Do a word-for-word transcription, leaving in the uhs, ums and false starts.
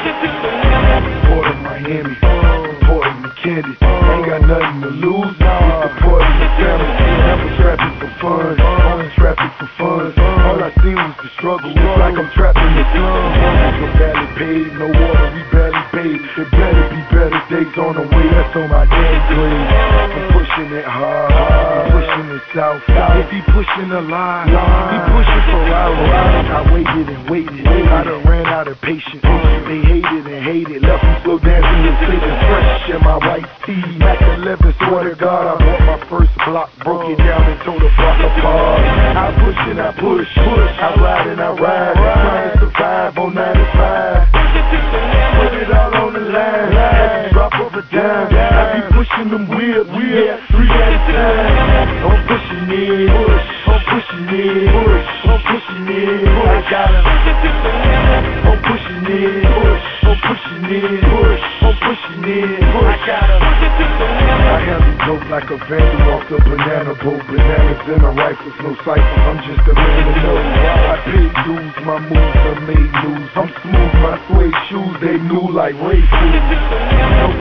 Port of Miami, Port of McKinney. Ain't got nothing to lose. It's the port of the family. Never trapping for fun, only trapping for fun. All I seen was the struggle. It's like I'm trapped in the slums. I'm barely paid, no water, we barely paid. There better be better days on the way. That's on my damn grade. I'm pushing it hard, I'm pushing it south. If he pushing a line, he pushing for hours. I waited and waited, I done ran out of patience. They hated and hated, left me slow dancing with Satan. Fresh in my white tee, Mac eleven, swear to God, I bought my first block, broke it down and tore the block apart. I push and I push, push, I ride and I ride, trying to survive on ninety-five. Put it all on the line, every drop of a dime. I be pushing them wheels, yeah, three at a time. I'm pushing it, push, I'm pushing it, push, I'm pushing it, push. I got him. I'm pushing it, push, I'm pushing it, push, I'm pushing it, push. I got him. I handle dope like a vandal off the banana boat. Bananas in a rifle, no cipher, I'm just a man to know. I pay dues, my moves are made news. I'm smooth, my suede shoes, they new like Ray Food.